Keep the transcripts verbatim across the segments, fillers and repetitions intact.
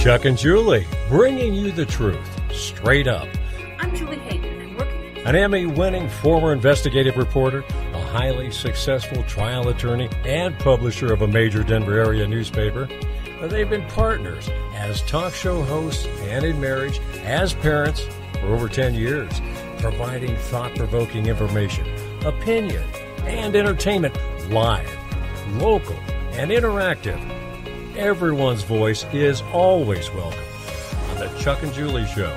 Chuck and Julie, bringing you the truth, straight up. I'm Julie Hayden. I'm working An Emmy-winning former investigative reporter, a highly successful trial attorney, and publisher of a major Denver area newspaper. They've been partners as talk show hosts and in marriage, as parents for over ten years, providing thought-provoking information, opinion, and entertainment live, local, and interactive. Everyone's voice is always welcome on the Chuck and Julie Show.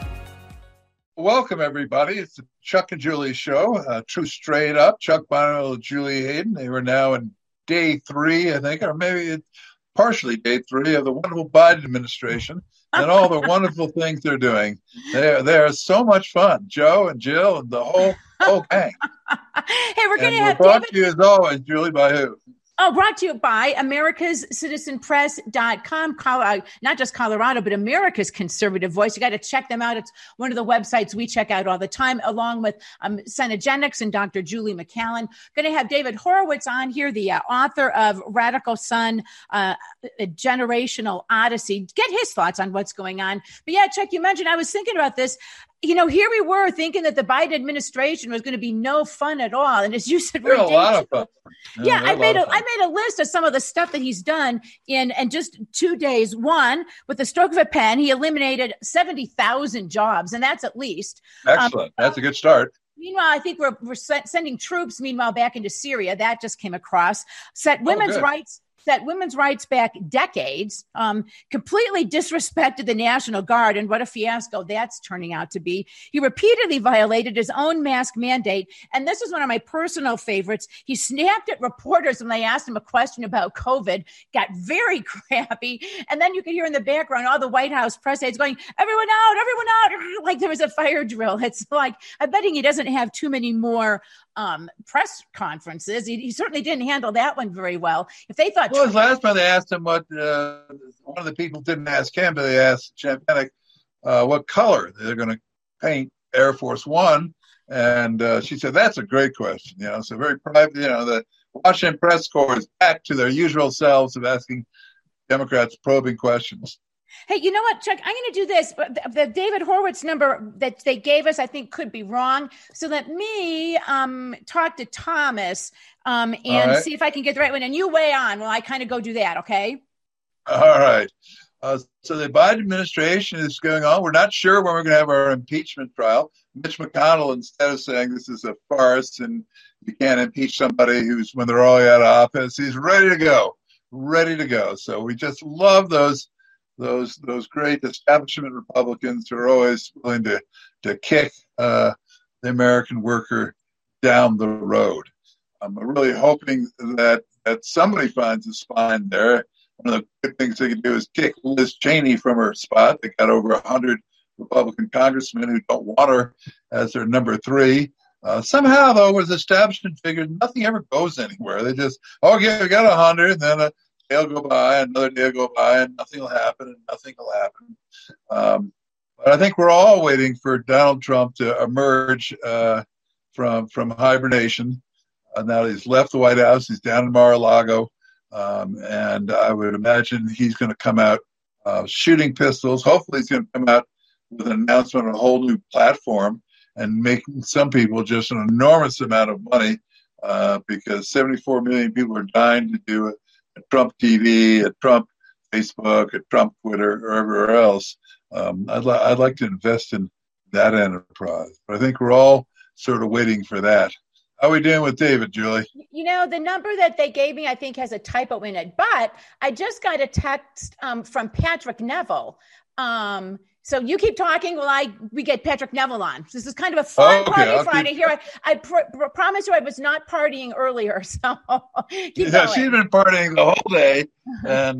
Welcome, everybody. It's the Chuck and Julie Show. Uh, True Straight Up. Chuck Bono, Julie Hayden. They were now in day three, I think, or maybe partially day three of the wonderful Biden administration and all the wonderful things they're doing. They're, they're so much fun. Joe and Jill and the whole whole gang. Hey, we're going to have brought David. to you as always, Julie, by who? Oh, brought to you by Americas Citizen Press dot com. Colorado, not just Colorado, but America's conservative voice. You got to check them out. It's one of the websites we check out all the time, along with um, Senegenics and Doctor Julie McCallan. Going to have David Horowitz on here, the uh, author of Radical Son, uh, A Generational Odyssey. Get his thoughts on what's going on. But yeah, Chuck, you mentioned, I was thinking about this. You know, here we were thinking that the Biden administration was going to be no fun at all. And as you said, we're a lot of fun. Yeah, yeah I made a, I made a list of some of the stuff that he's done in, in just two days. One, with the stroke of a pen, he eliminated seventy thousand jobs, and that's at least. Excellent. Um, that's a good start. Meanwhile, I think we're, we're sending troops, meanwhile, back into Syria. That just came across. Set women's oh, rights. Set women's rights back decades, um, completely disrespected the National Guard, and what a fiasco that's turning out to be. He repeatedly violated his own mask mandate, and this is one of my personal favorites. He snapped at reporters when they asked him a question about COVID, got very crappy, and then you could hear in the background all the White House press aides going, everyone out, everyone out, like there was a fire drill. It's like, I'm betting he doesn't have too many more um, press conferences. He, he certainly didn't handle that one very well. If they thought Well, last time they asked him what, uh, one of the people didn't ask him, but they asked Champanek uh, what color they're going to paint Air Force One. And uh, she said, that's a great question. You know, so very private, you know, the Washington press corps is back to their usual selves of asking Democrats probing questions. Hey, you know what, Chuck? I'm going to do this. The, the David Horowitz number that they gave us, I think, could be wrong. So let me um, talk to Thomas um, and right. see if I can get the right one. And you weigh on while I kind of go do that, okay? All right. Uh, so the Biden administration is going on. We're not sure when we're going to have our impeachment trial. Mitch McConnell, instead of saying this is a farce and you can't impeach somebody who's when they're all out of office, he's ready to go, ready to go. So we just love those. Those those great establishment Republicans who are always willing to to kick uh, the American worker down the road. I'm really hoping that that somebody finds a spine there. One of the good things they can do is kick Liz Cheney from her spot. They got over a hundred Republican congressmen who don't want her as their number three. Uh, somehow, though, as establishment figures, nothing ever goes anywhere. They just, okay, we got a hundred, and then a day will go by, another day will go by, and nothing will happen, and nothing will happen. Um, but I think we're all waiting for Donald Trump to emerge uh, from from hibernation. Uh, now that he's left the White House, he's down in Mar-a-Lago, um, and I would imagine he's going to come out uh, shooting pistols. Hopefully he's going to come out with an announcement on a whole new platform and making some people just an enormous amount of money uh, because seventy-four million people are dying to do it. At Trump T V, at Trump Facebook, at Trump Twitter, or everywhere else. Um, I'd, li- I'd like to invest in that enterprise. But I think we're all sort of waiting for that. How are we doing with David, Julie? You know, the number that they gave me, I think, has a typo in it. But I just got a text um, from Patrick Neville. Um, so you keep talking while I we get Patrick Neville on. So this is kind of a fun oh, okay. party I'll Friday keep... here. I, I pr- pr- promise you I was not partying earlier. So keep yeah, going. She's been partying the whole day and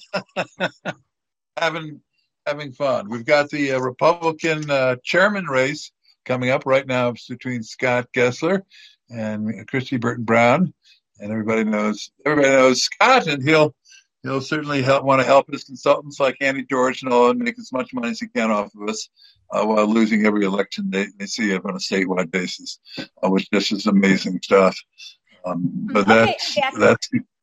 uh, having having fun. We've got the uh, Republican uh, chairman race coming up right now. It's between Scott Gessler and Christy Burton Brown, and everybody knows everybody knows Scott, and he'll. He'll certainly help, want to help his consultants like Andy George and all and make as much money as he can off of us uh, while losing every election they, they see it on a statewide basis, uh, which this is amazing stuff. Um, but okay, that's, that's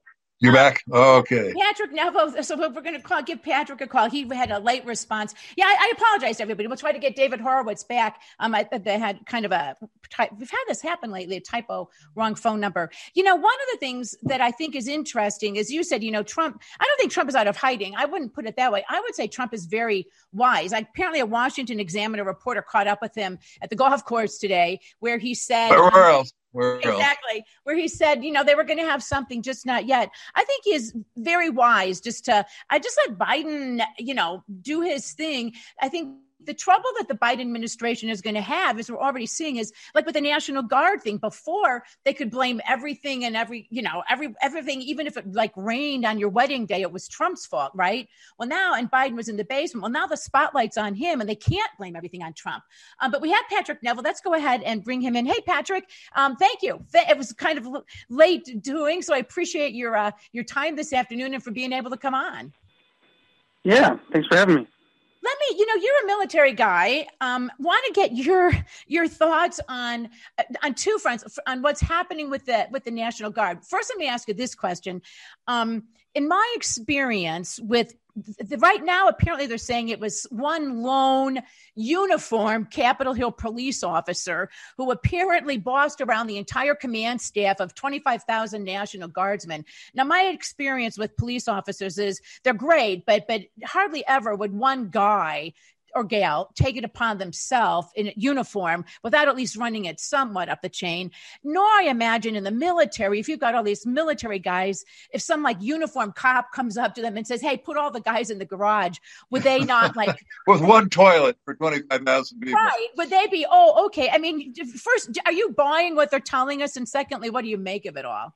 You're back? Oh, okay. Patrick Neville. So we're going to call, give Patrick a call. He had a late response. Yeah, I, I apologize to everybody. We'll try to get David Horowitz back. Um, I, they had kind of a, we've had this happen lately, a typo, wrong phone number. You know, one of the things that I think is interesting is you said, you know, Trump, I don't think Trump is out of hiding. I wouldn't put it that way. I would say Trump is very wise. Like, apparently a Washington Examiner reporter caught up with him at the golf course today where he said, Where um, else? Where exactly. else? Where he said, you know, they were going to have something, just not yet. I think he is very wise just to, I just let Biden, you know, do his thing. I think the trouble that the Biden administration is going to have, as we're already seeing, is like with the National Guard thing. Before, they could blame everything and every, you know, every everything, even if it like rained on your wedding day, it was Trump's fault, right? Well, now, and Biden was in the basement. Well, now the spotlight's on him, and they can't blame everything on Trump. Um, but we have Patrick Neville. Let's go ahead and bring him in. Hey, Patrick, um, thank you. It was kind of late doing, so I appreciate your uh, your time this afternoon and for being able to come on. Yeah, thanks for having me. Let me, you know, you're a military guy. Um, want to get your your thoughts on on two fronts, on what's happening with the with the National Guard. First, let me ask you this question. Um, in my experience with the, right now, apparently they're saying it was one lone uniformed Capitol Hill police officer who apparently bossed around the entire command staff of twenty-five thousand National Guardsmen. Now, my experience with police officers is they're great, but but hardly ever would one guy or gal take it upon themselves in uniform without at least running it somewhat up the chain. Nor I imagine in the military, if you've got all these military guys, if some like uniform cop comes up to them and says, hey, put all the guys in the garage, would they not like... With one toilet for twenty-five thousand people. Right. Would they be, oh, okay. I mean, first, are you buying what they're telling us? And secondly, what do you make of it all?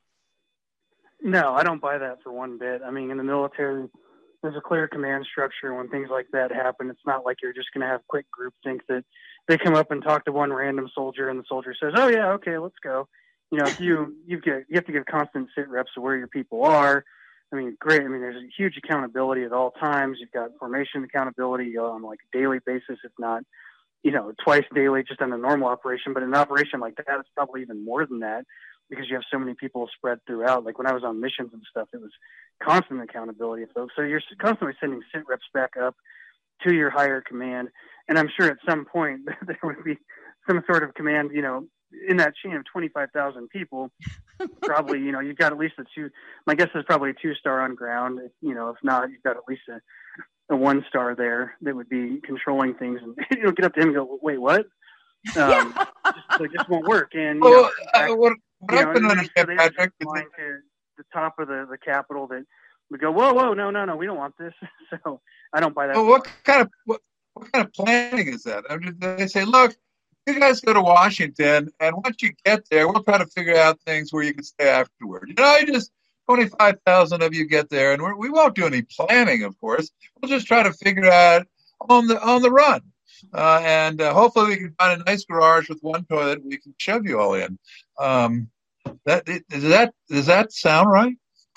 No, I don't buy that for one bit. I mean, in the military, there's a clear command structure. When things like that happen, it's not like you're just going to have quick groupthink that they come up and talk to one random soldier and the soldier says, oh yeah, okay, let's go. You know, if you, you get, you have to give constant sit reps of where your people are. I mean, great. I mean, there's a huge accountability at all times. You've got formation accountability on like a daily basis, if not, you know, twice daily, just on a normal operation. But in an operation like that, it's probably even more than that, because you have so many people spread throughout. Like when I was on missions and stuff, it was constant accountability of folks. So you're constantly sending sit reps back up to your higher command. And I'm sure at some point there would be some sort of command, you know, in that chain of twenty-five thousand people, probably, you know, you've got at least a two, my guess is probably a two star on ground. You know, if not, you've got at least a, a one star there that would be controlling things, and you know, get up to him and go, wait, what? Um, yeah. just, it just won't work. And, you well, know, uh, what, what you I know, couldn't understand, Patrick, is that, to the top of the, the Capitol that would go, whoa, whoa, no, no, no, we don't want this. So I don't buy that. Well, what kind of what, what kind of planning is that? I mean, they say, look, you guys go to Washington, and once you get there, we'll try to figure out things where you can stay afterward. You know, you just twenty-five thousand of you get there, and we're, we won't do any planning, of course. We'll just try to figure it out on the on the run. Uh, and uh, hopefully we can find a nice garage with one toilet we can shove you all in. Um, that does that does that sound right?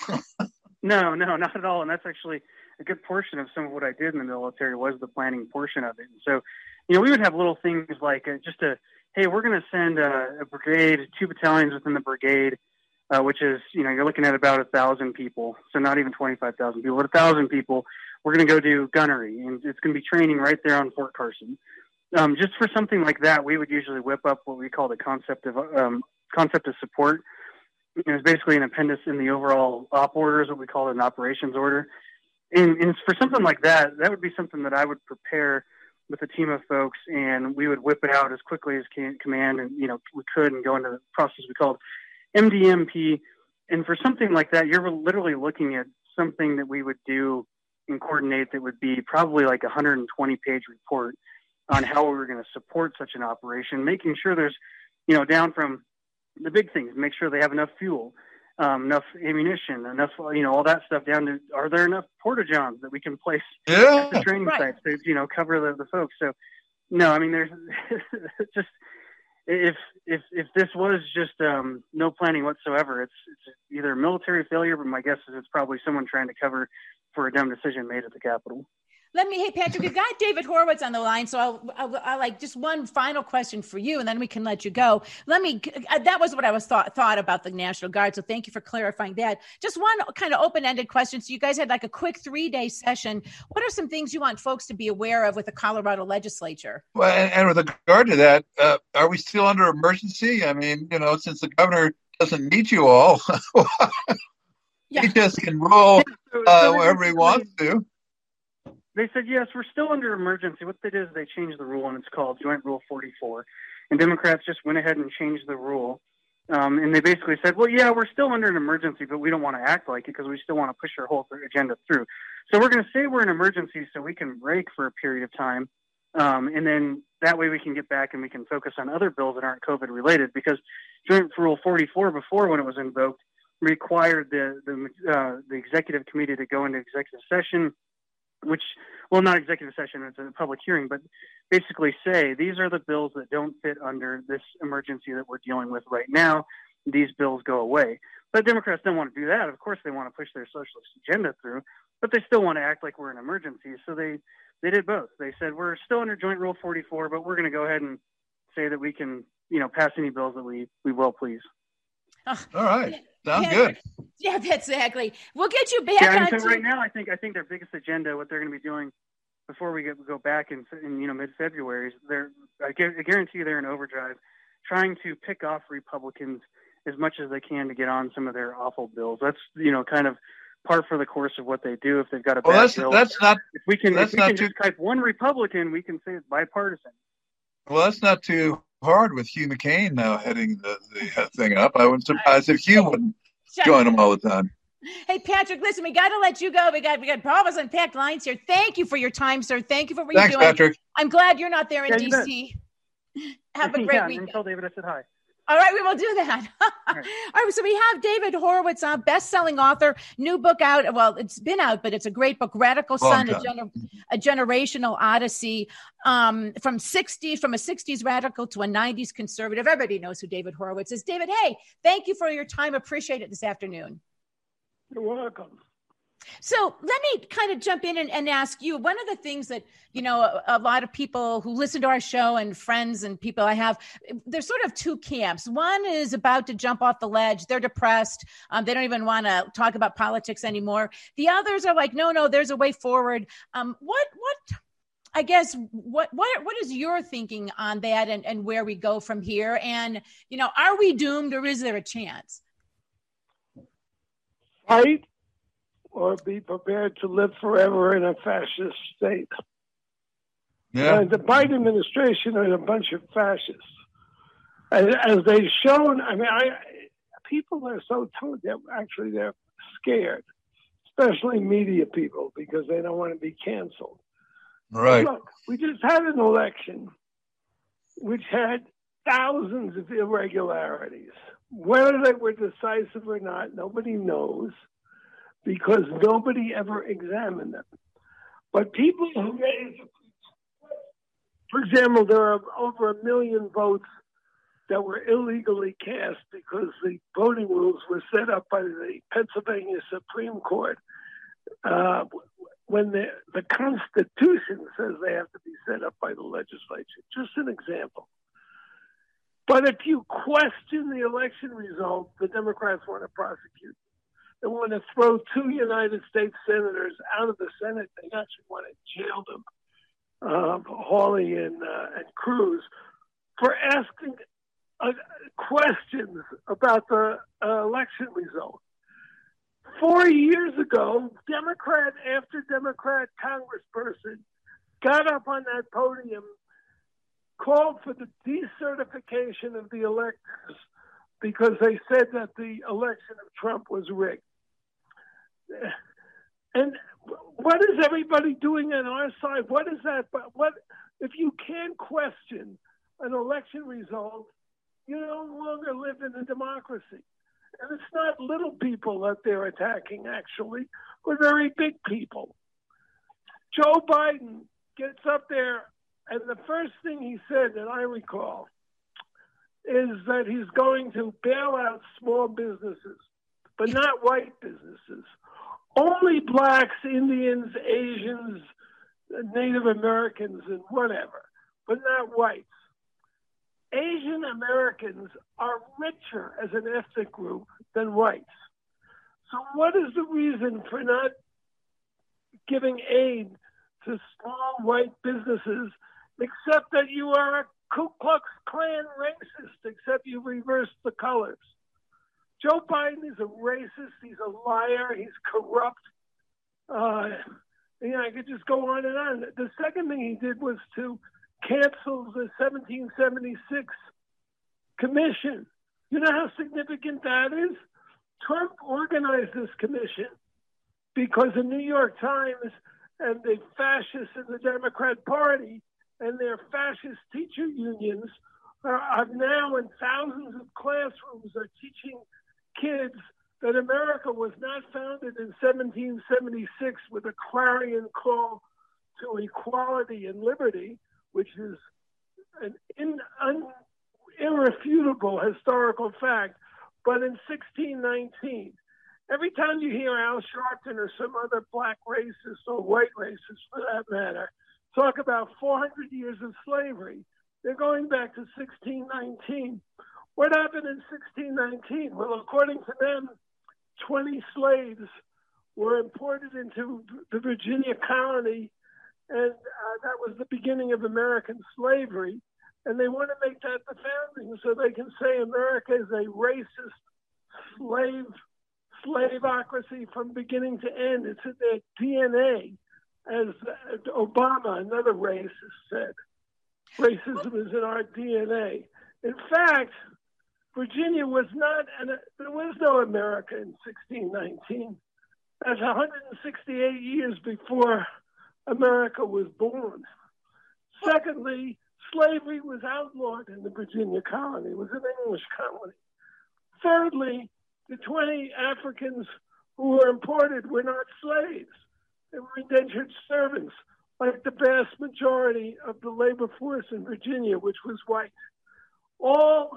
No, no, not at all. And that's actually a good portion of some of what I did in the military was the planning portion of it. And so, you know, we would have little things like uh, just a, hey, we're going to send a, a brigade, two battalions within the brigade, uh, which is, you know, you're looking at about a thousand people. So not even twenty-five thousand people, but a thousand people. We're going to go do gunnery, and it's going to be training right there on Fort Carson. Um, just for something like that, we would usually whip up what we call the concept of um, concept of support. It's basically an appendix in the overall op order, is what we call it, an operations order. And, and for something like that, that would be something that I would prepare with a team of folks, and we would whip it out as quickly as can, command, and you know we could, and go into the process we called M D M P. And for something like that, you're literally looking at something that we would do and coordinate that would be probably like a one hundred twenty page report on how we were going to support such an operation, making sure there's, you know, down from the big things, make sure they have enough fuel, um, enough ammunition, enough, you know, all that stuff, down to, are there enough porta-johns that we can place yeah. at the training right. sites to, you know, cover the, the folks. So, no, I mean, there's just, if, if, if this was just um, no planning whatsoever, it's, it's either a military failure, but my guess is it's probably someone trying to cover for a dumb decision made at the Capitol. Let me, hey, Patrick, we've got David Horowitz on the line. So I'll, I'll, I'll like just one final question for you, and then we can let you go. Let me, that was what I was thought, thought about the National Guard. So thank you for clarifying that. Just one kind of open-ended question. So you guys had like a quick three-day session. What are some things you want folks to be aware of with the Colorado legislature? Well, and, and with regard to that, uh, are we still under emergency? I mean, you know, since the governor doesn't need you all, yeah. he just can rule uh, wherever he wants to. They said, yes, we're still under emergency. What they did is they changed the rule, and it's called Joint Rule forty-four. And Democrats just went ahead and changed the rule. Um, and they basically said, well, yeah, we're still under an emergency, but we don't want to act like it because we still want to push our whole agenda through. So we're going to say we're in emergency so we can break for a period of time. Um, and then that way we can get back and we can focus on other bills that aren't COVID related, because Joint Rule forty-four, before when it was invoked, required the, the, uh, the executive committee to go into executive session, which, well, not executive session, it's a public hearing, but basically say, these are the bills that don't fit under this emergency that we're dealing with right now. These bills go away. But Democrats don't want to do that. Of course, they want to push their socialist agenda through, but they still want to act like we're in an emergency. So they, they did both. They said, we're still under Joint Rule forty-four, but we're going to go ahead and say that we can, you know, pass any bills that we, we will please. Oh, all right. Sounds yeah, good. Yeah, exactly. We'll get you back yeah, on. So to... right now, I think I think their biggest agenda, what they're going to be doing before we get, go back in, in you know mid-February, is they're I guarantee you they're in overdrive, trying to pick off Republicans as much as they can to get on some of their awful bills. That's you know kind of par for the course of what they do. If they've got a well, bad that's, bill, that's not. If we can, that's if we not can too... just type one Republican, we can say it's bipartisan. Well, that's not too hard with Hugh McCain now heading the, the thing up. I wouldn't surprise if Hugh wouldn't join him all the time. Hey, Patrick, listen, we got to let you go. We got we got all of us on packed lines here. Thank you for your time, sir. Thank you for what Thanks, you're doing. Patrick. I'm glad you're not there in yeah, D C. Have a great yeah, weekend. And tell David I said hi. All right, we will do that. All right. All right, so we have David Horowitz, uh, best-selling author, new book out. Well, it's been out, but it's a great book, Radical Son, a, gener- a Generational Odyssey, um, from sixties, from a sixties radical to a nineties conservative. Everybody knows who David Horowitz is. David, hey, thank you for your time. Appreciate it this afternoon. You're welcome. So let me kind of jump in and, and ask you, one of the things that, you know, a, a lot of people who listen to our show and friends and people I have, there's sort of two camps. One is about to jump off the ledge. They're depressed. Um, they don't even want to talk about politics anymore. The others are like, no, no, there's a way forward. Um, what, what, I guess, what, what, what is your thinking on that and, and where we go from here? And, you know, are we doomed or is there a chance? Fight or be prepared to live forever in a fascist state. Yeah. And the Biden administration are a bunch of fascists. As, as they've shown, I mean, I, people are so told that actually they're scared, especially media people, because they don't want to be canceled. Right. But look, we just had an election which had thousands of irregularities. Whether they were decisive or not, nobody knows, because nobody ever examined them. But people who raise, for example, there are over a million votes that were illegally cast because the voting rules were set up by the Pennsylvania Supreme Court uh, when the, the Constitution says they have to be set up by the legislature. Just an example. But if you question the election result, the Democrats want to prosecute. They want to throw two United States senators out of the Senate. They actually want to jail them, uh, Hawley and, uh, and Cruz, for asking uh, questions about the uh, election result. Four years ago, Democrat after Democrat congressperson got up on that podium, called for the decertification of the electors because they said that the election of Trump was rigged. And what is everybody doing on our side? What is that? What if you can't question an election result? You no longer live in a democracy. And it's not little people that they're attacking, actually, but very big people. Joe Biden gets up there, and the first thing he said that I recall is that he's going to bail out small businesses, but not white businesses. Only blacks, Indians, Asians, Native Americans and whatever, but not whites. Asian Americans are richer as an ethnic group than whites. So what is the reason for not giving aid to small white businesses, except that you are a Ku Klux Klan racist, except you reversed the colors? Joe Biden is a racist. He's a liar. He's corrupt. Uh, you know, I could just go on and on. The second thing he did was to cancel the seventeen seventy-six commission. You know how significant that is? Trump organized this commission because the New York Times and the fascists in the Democrat Party and their fascist teacher unions are, are now in thousands of classrooms are teaching kids that America was not founded in seventeen seventy-six with a clarion call to equality and liberty, which is an in, un, irrefutable historical fact, but in sixteen nineteen. Every time you hear Al Sharpton or some other black racist or white racist, for that matter, talk about four hundred years of slavery, they're going back to sixteen nineteen. What happened in sixteen nineteen? Well, according to them, twenty slaves were imported into the Virginia colony, and uh, that was the beginning of American slavery. And they want to make that the founding so they can say America is a racist slave slaveocracy from beginning to end. It's in their D N A, as Obama, another racist, said. Racism is in our D N A. In fact, Virginia was not, an, there was no America in sixteen nineteen. That's one hundred sixty-eight years before America was born. Secondly, slavery was outlawed in the Virginia colony. It was an English colony. Thirdly, the twenty Africans who were imported were not slaves. They were indentured servants, like the vast majority of the labor force in Virginia, which was white. All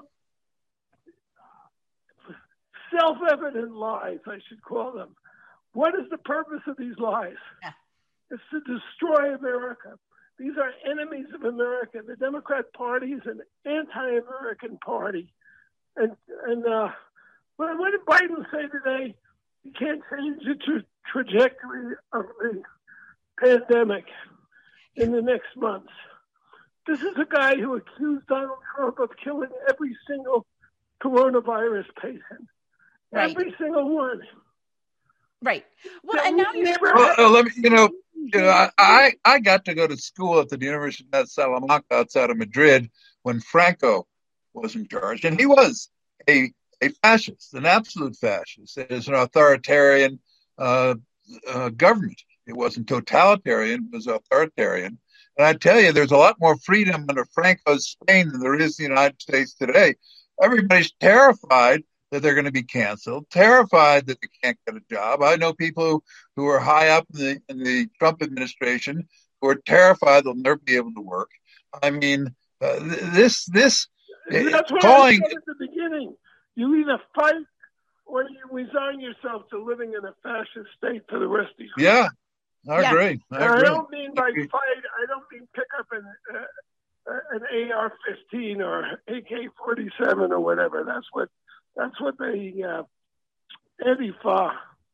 self-evident lies, I should call them. What is the purpose of these lies? Yeah. It's to destroy America. These are enemies of America. The Democrat Party is an anti-American party. And and uh, what, what did Biden say today? He can't change the tra- trajectory of the pandemic in the next months. This is a guy who accused Donald Trump of killing every single coronavirus patient. Right. Every single one. Right. Well, and now you're... Well, uh, let me, you know, you know, I, I got to go to school at the University of Salamanca outside of Madrid when Franco was in charge, and he was a a fascist, an absolute fascist. It is an authoritarian uh, uh, government. It wasn't totalitarian; it was authoritarian. And I tell you, there's a lot more freedom under Franco's Spain than there is in the United States today. Everybody's terrified that they're going to be canceled, terrified that they can't get a job. I know people who, who are high up in the, in the Trump administration who are terrified they'll never be able to work. I mean, uh, this, this, that's what calling, I said at the beginning. You either fight or you resign yourself to living in a fascist state for the rest of your life. Yeah, I yeah. agree. I, agree. I don't mean by fight, I don't mean pick up an, uh, an A R fifteen or A K forty-seven or whatever. That's what That's what the uh, Antifa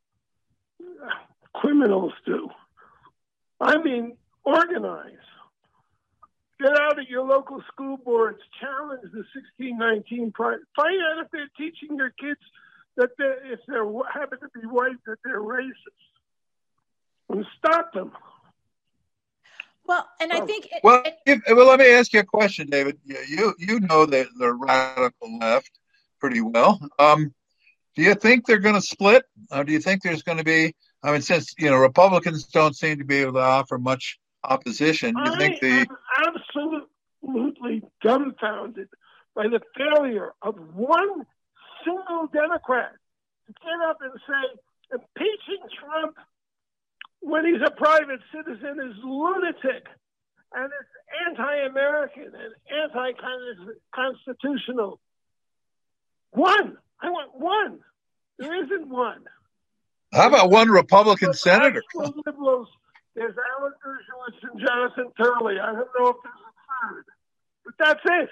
criminals do. I mean, organize. Get out of your local school boards. Challenge the sixteen nineteen project. Find out if they're teaching their kids that they're, if they happen to be white, that they're racist. And stop them. Well, and I think... It, well, it, if, well, let me ask you a question, David. You, you know the, the radical left pretty well. Um, do you think they're going to split? Or do you think there's going to be, I mean, since, you know, Republicans don't seem to be able to offer much opposition, do you I think the... am absolutely dumbfounded by the failure of one single Democrat to get up and say, impeaching Trump when he's a private citizen is lunatic and it's anti-American and anti-constitutional. One. I want one. There isn't one. How about one Republican but senator? Liberals There's Alan Dershowitz and Jonathan Turley. I don't know if there's a third, but that's it.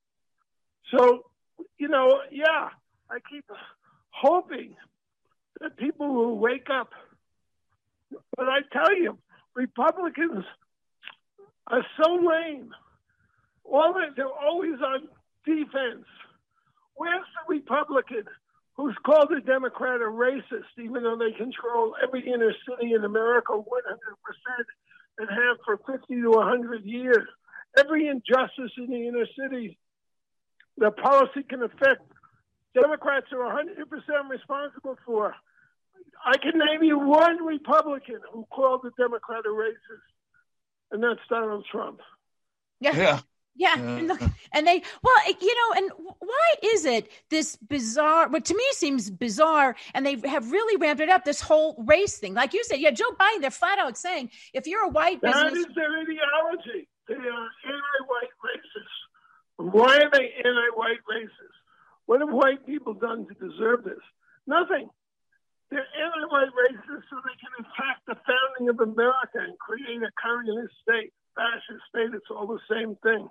So, you know, yeah, I keep hoping that people will wake up. But I tell you, Republicans are so lame. All they, they're always on defense. Where's the Republican who's called a Democrat a racist, even though they control every inner city in America one hundred percent and have for fifty to one hundred years? Every injustice in the inner city, the policy can affect, Democrats are one hundred percent responsible for. I can name you one Republican who called the Democrat a racist, and that's Donald Trump. Yeah. Yeah. Yeah, and, look, and they, well, you know, and why is it this bizarre, what to me seems bizarre, and they have really ramped it up, this whole race thing. Like you said, yeah, Joe Biden, they're flat out saying, if you're a white that business. That is their ideology. They are anti-white racists. Why are they anti-white racists? What have white people done to deserve this? Nothing. They're anti-white racists so they can attack the founding of America and create a communist state, fascist state. It's all the same thing.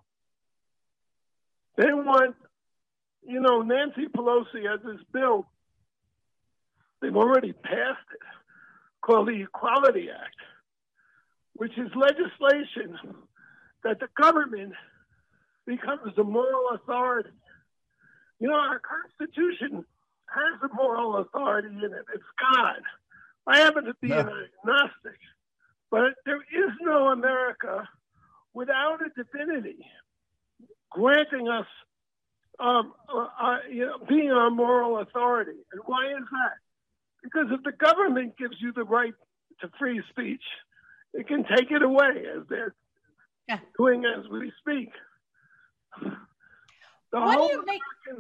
They want, you know, Nancy Pelosi has this bill. They've already passed it, called the Equality Act, which is legislation that the government becomes the moral authority. You know, our Constitution has a moral authority in it. It's God. I happen to be no. an agnostic, but there is no America without a divinity granting us, um, uh, uh, you know, being our moral authority. And why is that? Because if the government gives you the right to free speech, it can take it away, as they're yeah. doing as we speak. The what whole do you make,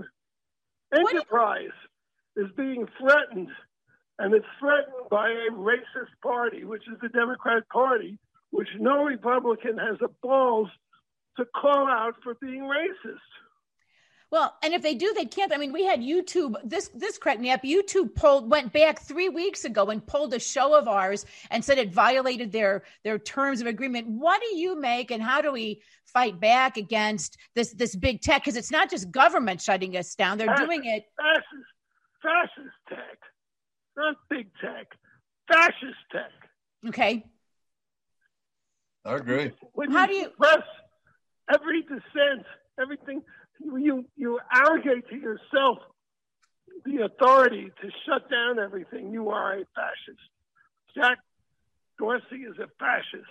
enterprise you, is being threatened, and it's threatened by a racist party, which is the Democrat Party, which no Republican has the balls to call out for being racist. Well, and if they do, they can't. I mean, we had YouTube, this this cracked me up. YouTube pulled, went back three weeks ago and pulled a show of ours and said it violated their, their terms of agreement. What do you make, and how do we fight back against this, this big tech? Because it's not just government shutting us down. They're fascist, doing it. Fascist, fascist tech, not big tech, fascist tech. Okay. I agree. When how you do you press every dissent, everything, you you arrogate to yourself the authority to shut down everything. You are a fascist. Jack Dorsey is a fascist.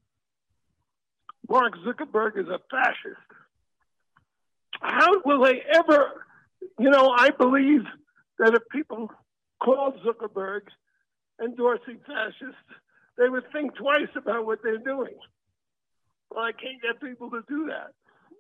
Mark Zuckerberg is a fascist. How will they ever, you know, I believe that if people called Zuckerberg and Dorsey fascist, they would think twice about what they're doing. Well, I can't get people to do that.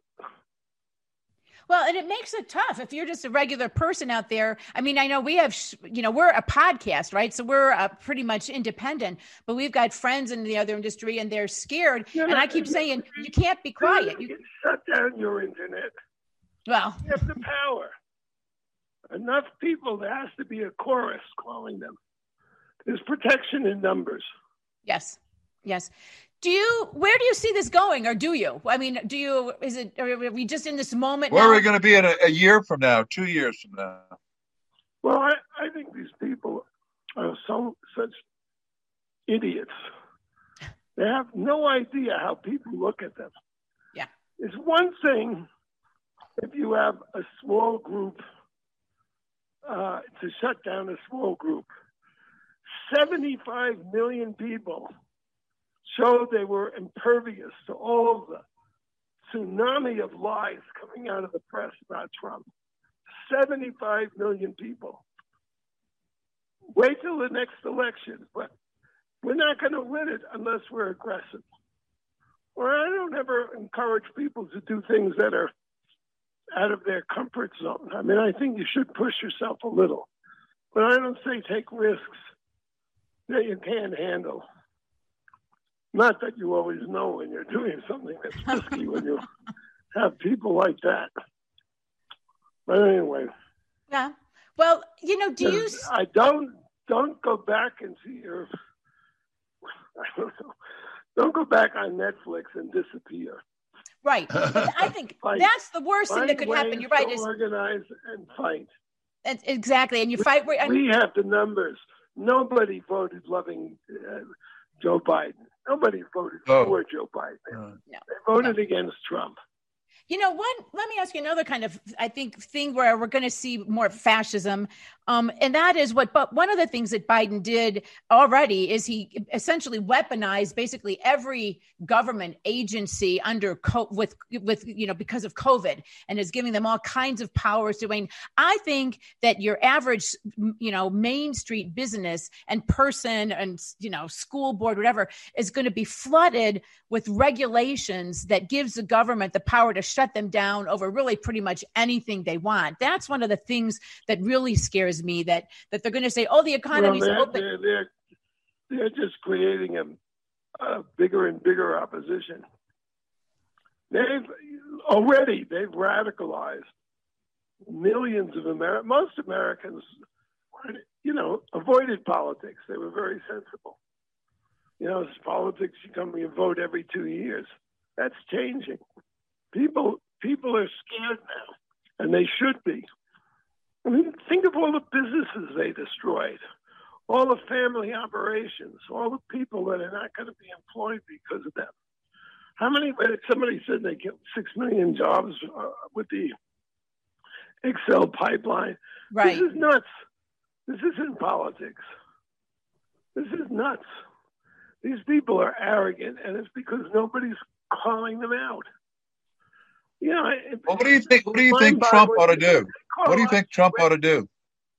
Well, and it makes it tough if you're just a regular person out there. I mean, I know we have, you know, we're a podcast, right? So we're uh, pretty much independent, but we've got friends in the other industry and they're scared. You know, and I keep saying, you can't be quiet. You can shut down your internet. Well, you have the power. Enough people, there has to be a chorus calling them. There's protection in numbers. Yes. Yes. Do you, where do you see this going, or do you? I mean, do you, is it, are we just in this moment Where now? are we going to be in a, a year from now, two years from now? Well, I, I think these people are so such idiots. They have no idea how people look at them. Yeah. It's one thing if you have a small group uh, to shut down a small group. seventy-five million people showed they were impervious to all of the tsunami of lies coming out of the press about Trump. seventy-five million people. Wait till the next election, but we're not going to win it unless we're aggressive. Or I don't ever encourage people to do things that are out of their comfort zone. I mean, I think you should push yourself a little, but I don't say take risks that you can't handle. Not that you always know when you're doing something that's risky when you have people like that. But anyway. Yeah. Well, you know, do you... I don't, don't go back and see your, I don't know, Don't go back on Netflix and disappear. Right. I think that's the worst thing that could happen. You're right. Is organize and fight. And exactly. And you we, fight. Where, and, we have the numbers. Nobody voted loving uh, Joe Biden. Nobody voted oh. for Joe Biden. Uh, no. They voted no. against Trump. You know, one, let me ask you another kind of, I think, thing where we're going to see more fascism. Um, and that is what, but one of the things that Biden did already is he essentially weaponized basically every government agency under co- with, with, you know, because of COVID, and is giving them all kinds of powers to Wayne. I think that your average, you know, Main Street business and person and, you know, school board, whatever, is going to be flooded with regulations that gives the government the power to shut them down over really pretty much anything they want. That's one of the things that really scares me, that that they're going to say, oh, the economy's well, they're, open. They're, they're, they're just creating a, a bigger and bigger opposition. They've already, they've radicalized millions of Americans. Most Americans, you know, avoided politics. They were very sensible. You know, it's politics, you come and you vote every two years. That's changing. People people are scared now, and they should be. I mean, think of all the businesses they destroyed, all the family operations, all the people that are not going to be employed because of them. How many, somebody said they killed six million jobs uh, with the Excel pipeline. Right. This is nuts. This isn't politics. This is nuts. These people are arrogant, and it's because nobody's calling them out. You know, it, well, what do you think? What do you think Trump ought to do? What do you think Trump ought to do?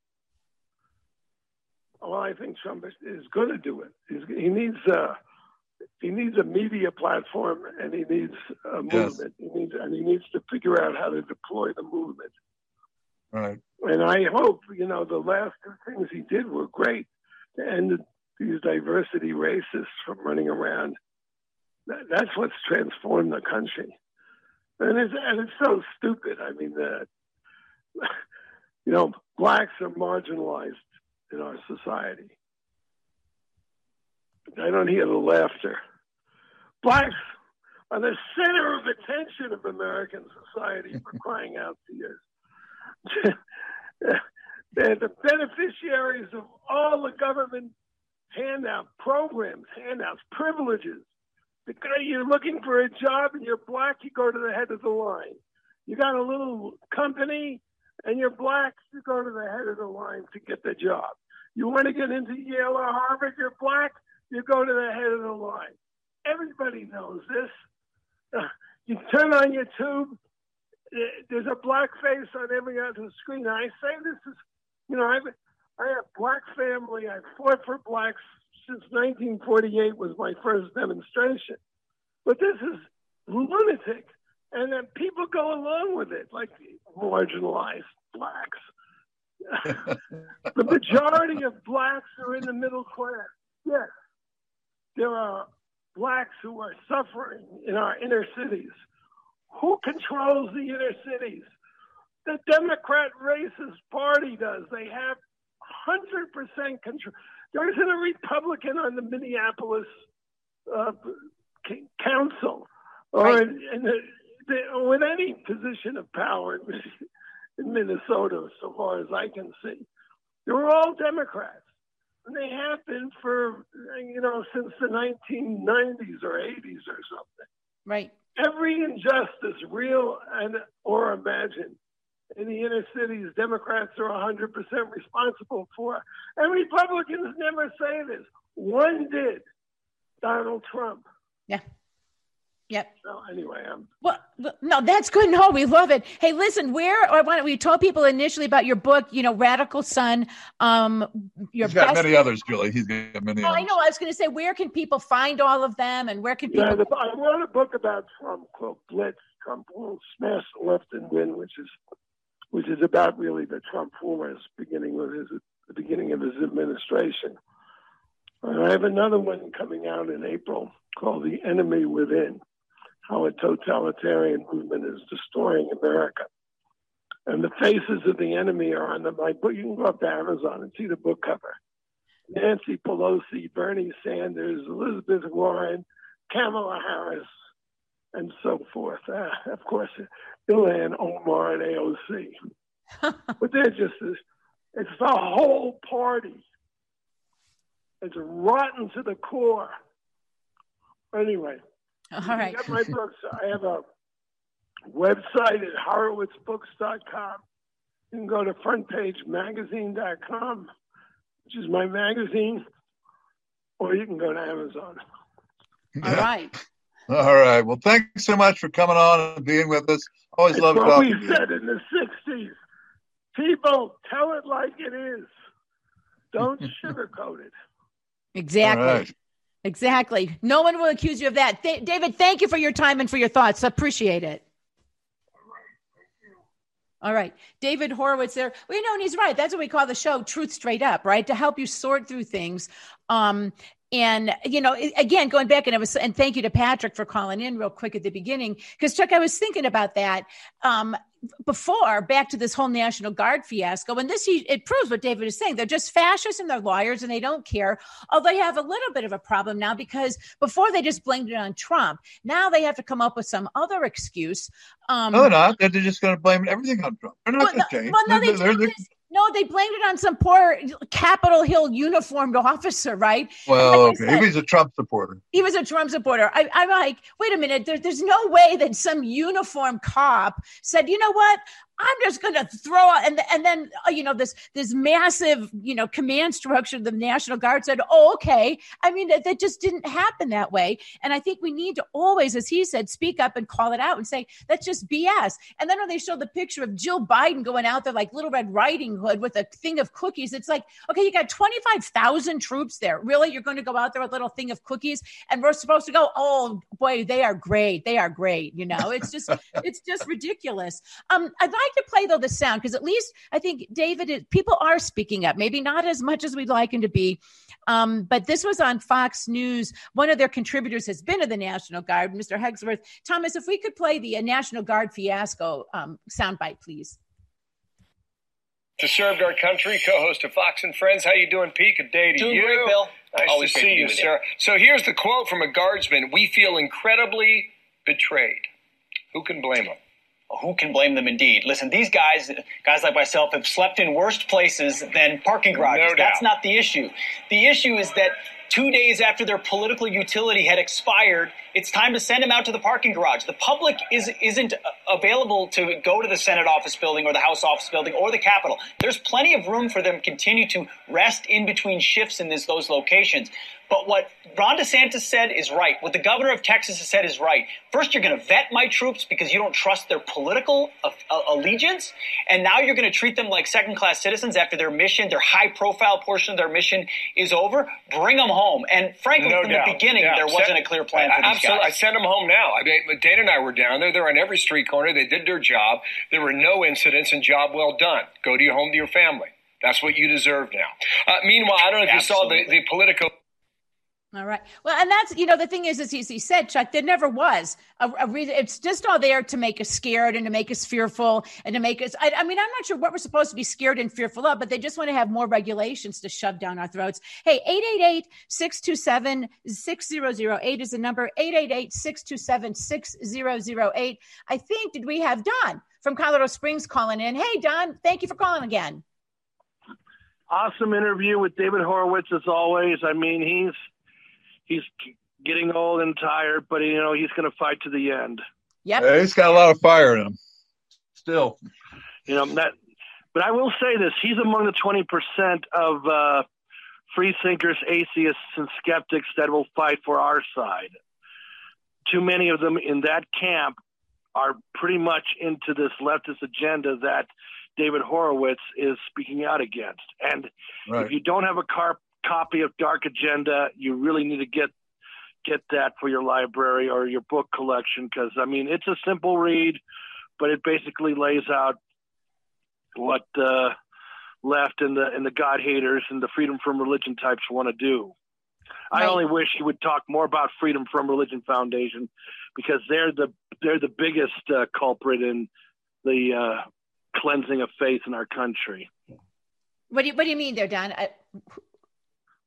Well, I think Trump is, is going to do it. He's, he needs uh, he needs a media platform, and he needs a movement. Yes. He needs and he needs to figure out how to deploy the movement. Right. And I hope, you know, the last two things he did were great to end these diversity racists from running around. That, that's what's transformed the country. And it's, and it's so stupid. I mean, uh, you know, blacks are marginalized in our society. I don't hear the laughter. Blacks are the center of attention of American society, for crying out to you. They're the beneficiaries of all the government handout programs, handouts, privileges. Because you're looking for a job and you're black, you go to the head of the line. You got a little company and you're black, you go to the head of the line to get the job. You want to get into Yale or Harvard, you're black, you go to the head of the line. Everybody knows this. Uh, you turn on your tube, there's a black face on every other screen. I say this is, you know, I've, I have black family. I fought for blacks since nineteen forty-eight was my first demonstration. But this is lunatic. And then people go along with it, like marginalized blacks. The majority of blacks are in the middle class. Yes, there are blacks who are suffering in our inner cities. Who controls the inner cities? The Democrat racist party does. They have one hundred percent control. There isn't a Republican on the Minneapolis uh, council or right. in, in the, the, with any position of power in, in Minnesota, so far as I can see. They're all Democrats. And they have been for, you know, since the nineteen nineties or eighties or something. Right. Every injustice, real and or imagined, in the inner cities, Democrats are one hundred percent responsible for. And Republicans never say this. One did, Donald Trump. Yeah. Yep. So anyway, I'm... Well, no, that's good. No, we love it. Hey, listen, where, or why don't we told people initially about your book, you know, Radical Son. Um, your He's got best... many others, Julie. He's got many oh, others. I know. I was going to say, where can people find all of them, and where can people... Yeah, the, I wrote a book about Trump called Blitz. Trump will smash the left and win, which is which is about really the Trump rumors beginning with his the beginning of his administration. And I have another one coming out in April called The Enemy Within, how a totalitarian movement is destroying America. And the faces of the enemy are on the, my book. You can go up to Amazon and see the book cover. Nancy Pelosi, Bernie Sanders, Elizabeth Warren, Kamala Harris, and so forth. Uh, of course, Ilhan Omar and A O C. But they're just, it's the whole party. It's rotten to the core. Anyway, all right. I got my books. I have a website at horowitz books dot com. You can go to front page magazine dot com, which is my magazine, or you can go to Amazon. All right. All right. Well, thanks so much for coming on and being with us. Always It's love what talking we to you. said in the sixties. People, tell it like it is. Don't sugarcoat it. Exactly. All right. Exactly. No one will accuse you of that. Th- David, thank you for your time and for your thoughts. Appreciate it. All right. David Horowitz there. Well, you know, and he's right. That's what we call the show Truth Straight Up, right? To help you sort through things. Um, and, you know, again, going back and it was, and thank you to Patrick for calling in real quick at the beginning. Because Chuck, I was thinking about that. Um, before, back to this whole National Guard fiasco, and this, he, it proves what David is saying. They're just fascists and they're lawyers and they don't care. Although they have a little bit of a problem now because before they just blamed it on Trump. Now they have to come up with some other excuse. Um, No, they're not. They're just going to blame everything on Trump. They're not well, going to no, change. well, no, they They're- did they're- this. No, they blamed it on some poor Capitol Hill uniformed officer, right? Well, Like I okay. said, He was a Trump supporter. he was a Trump supporter. I, I'm like, wait a minute. There, there's no way that some uniformed cop said, you know what? I'm just going to throw out, and and then uh, you know this this massive you know command structure of the National Guard said, oh okay. I mean that, that just didn't happen that way. And I think we need to always, as he said, speak up and call it out and say that's just B S. And then when they showed the picture of Jill Biden going out there like Little Red Riding Hood with a thing of cookies, it's like, okay, you got twenty-five thousand troops there. Really, you're going to go out there with a little thing of cookies, and we're supposed to go, oh boy, they are great, they are great. You know, it's just it's just ridiculous. Um, I'd like to play though the sound because at least I think David is, people are speaking up, maybe not as much as we'd like him to be, um, but this was on Fox News. One of their contributors has been to the National Guard, Mister Hegsworth. Thomas, if we could play the uh, National Guard fiasco um, soundbite, please. To served our country, co-host of Fox and Friends. How you doing, Pete? Good day to doing you. Great, Bill. Nice Always to great see to be you, with sir. you. So here's the quote from a guardsman. We feel incredibly betrayed. Who can blame them? Who can blame them indeed? Listen, these guys, guys like myself, have slept in worse places than parking garages. No doubt. That's not the issue. The issue is that two days after their political utility had expired, it's time to send them out to the parking garage. The public is, isn't available to go to the Senate office building or the House office building or the Capitol. There's plenty of room for them to continue to rest in between shifts in this, those locations. But what Ron DeSantis said is right. What the governor of Texas has said is right. First, you're going to vet my troops because you don't trust their political uh, uh, allegiance. And now you're going to treat them like second-class citizens after their mission, their high-profile portion of their mission is over. Bring them home. And frankly, No from doubt. the beginning, Yeah. there wasn't Send- a clear plan for these Absolutely. I guys. sent them home now. I mean, Dana and I were down there. They're on every street corner. They did their job. There were no incidents and job well done. Go to your home to your family. That's what you deserve now. Uh, meanwhile, I don't know if Absolutely. you saw the, the political... All right. Well, and that's, you know, the thing is, as he, he said, Chuck, there never was a, a reason. It's just all there to make us scared and to make us fearful and to make us, I, I mean, I'm not sure what we're supposed to be scared and fearful of, but they just want to have more regulations to shove down our throats. Hey, eight eight eight, six two seven, six zero zero eight is the number, eight eight eight, six two seven, six zero zero eight. I think, did we have Don from Colorado Springs calling in? Hey, Don, thank you for calling again. Awesome interview with David Horowitz as always. I mean, he's he's getting old and tired, but you know he's going to fight to the end. Yep. Yeah, he's got a lot of fire in him. Still, You know that. But I will say this: he's among the twenty percent of uh, free thinkers, atheists, and skeptics that will fight for our side. Too many of them in that camp are pretty much into this leftist agenda that David Horowitz is speaking out against. And right. if you don't have a car- copy of Dark Agenda, you really need to get get that for your library or your book collection, because, I mean, it's a simple read, but it basically lays out what the left and the and the God haters and the freedom from religion types want to do. Right. I only wish he would talk more about Freedom from Religion Foundation, because they're the they're the biggest uh, culprit in the uh, cleansing of faith in our country. What do you, what do you mean there, Don? I,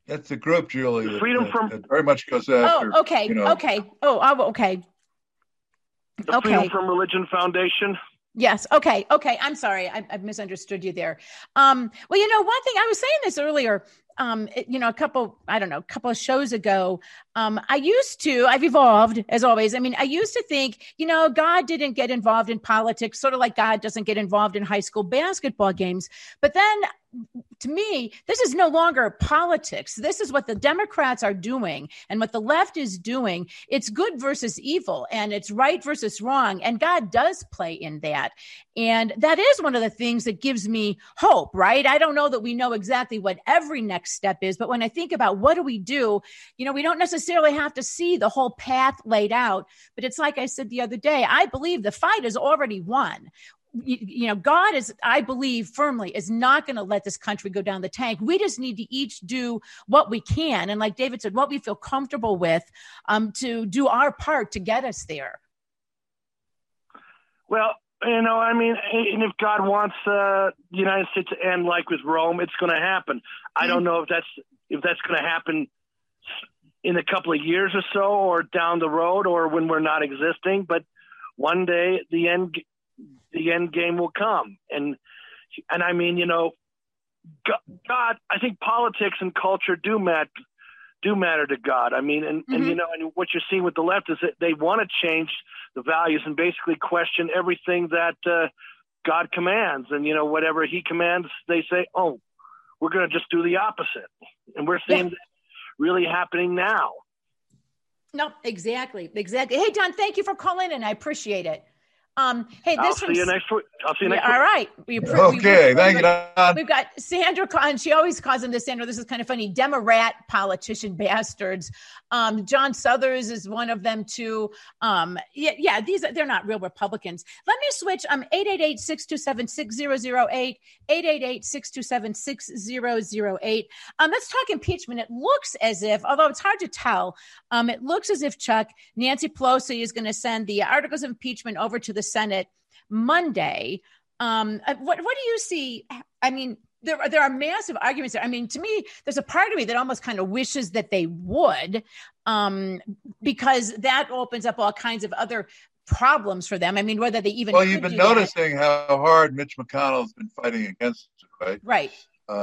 That's a group, Julie. The freedom that, from that very much goes after. Oh, okay, you know, okay. Oh, oh, okay. The Okay. Freedom from Religion Foundation. Yes. Okay. Okay. I'm sorry. I, I misunderstood you there. Um, well, you know, one thing I was saying this earlier, um, it- you know, a couple, I don't know, a couple of shows ago, um, I used to, I've evolved as always. I mean, I used to think, you know, God didn't get involved in politics, sort of like God doesn't get involved in high school basketball games. But then to me, this is no longer politics. This is what the Democrats are doing and what the left is doing. It's good versus evil, and it's right versus wrong. And God does play in that. And that is one of the things that gives me hope, right? I don't know that we know exactly what every next step is, but when I think about what do we do, you know, we don't necessarily have to see the whole path laid out. But it's like I said the other day, I believe the fight is already won. You, you know, God is, I believe firmly, is not going to let this country go down the tank. We just need to each do what we can. And like David said, what we feel comfortable with um, to do our part to get us there. Well, you know, I mean, and if God wants uh, the United States to end like with Rome, it's going to happen. I don't know if that's if that's going to happen in a couple of years or so, or down the road, or when we're not existing. But one day, the end the end game will come, and and I mean, you know, God. I think politics and culture do matter. do matter to God. I mean, and, mm-hmm. and, you know, and what you're seeing with the left is that they want to change the values and basically question everything that uh, God commands. And, you know, whatever he commands, they say, oh, we're going to just do the opposite. And we're seeing yeah. that really happening now. No, exactly. Exactly. Hey, Don, thank you for calling in. I appreciate it. Um, hey, this I'll see from, you next week. I'll see you next yeah, week. All right. We, okay. We, Thank you, Don. We've got Sandra, and she always calls him this, Sandra. This is kind of funny. Democrat politician bastards. Um, John Suthers is one of them too. Um, yeah, yeah, these are, they're not real Republicans. Let me switch. Um, eight eight eight, six two seven, six zero zero eight, eight eight eight, six two seven, six zero zero eight. Um, let's talk impeachment. It looks as if, although it's hard to tell, um, it looks as if, Chuck, Nancy Pelosi is going to send the articles of impeachment over to the Senate Monday. Um, what, what do you see? I mean, there are, there are massive arguments there. I mean, to me, there's a part of me that almost kind of wishes that they would, um, because that opens up all kinds of other problems for them. I mean, whether they even well, you've been noticing that. How hard Mitch McConnell's been fighting against it, right? Right.